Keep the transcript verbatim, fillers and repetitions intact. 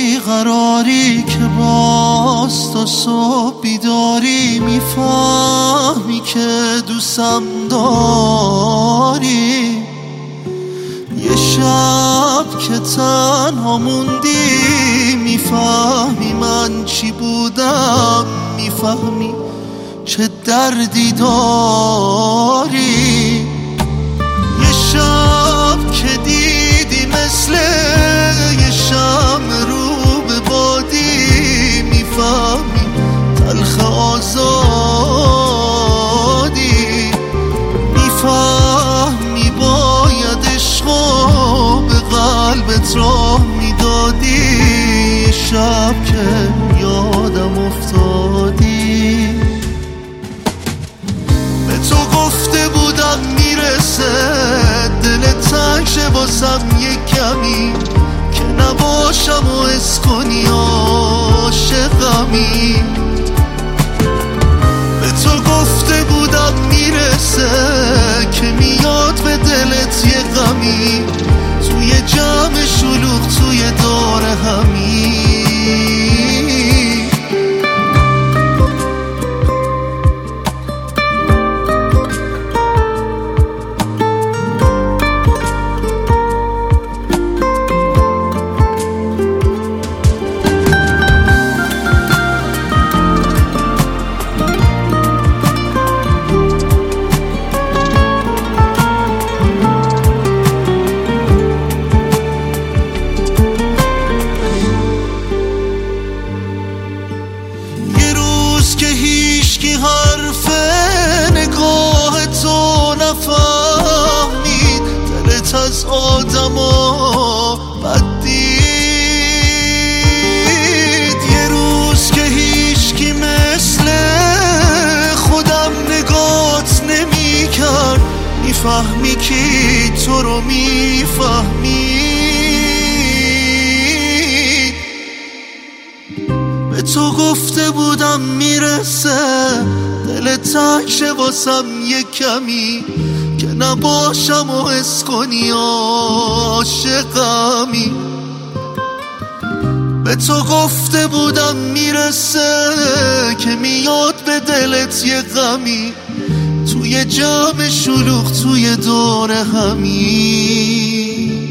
بیقراری که باز تا صبح بیداری، میفهمی که دوستم داری. یه شب که تنها موندی میفهمی من چی بودم، میفهمی چه دردی داری. یه شب که دیدی مثل یه شمع رو به بادی، میفهمی تلخ آزادی. میفهمی باید عشقو به قلبت راه میدادی. یه شب که یادم افتادی، به تو گفته بودم میرسه دل تنگ شه واسم یه کمی، که نباشم و حس کنی عاشقمی. به تو گفته بودم میرسه که میاد به دلت یه غمی، توی جمع شلوغ توی دور همی. حرف نگاه تو نفهمید، دلت از آدما بد دید. یه روز که هیچکی مثل خودم نگات نمی کرد، میفهمی کی تو رو میفهمی. به تو گفته بودم میرسه دل تنگ شه واسم یه کمی، که نباشم و حس کنی عاشقمی. به تو گفته بودم میرسه که میاد به دلت یه غمی، توی جمع شلوغ توی دور همی.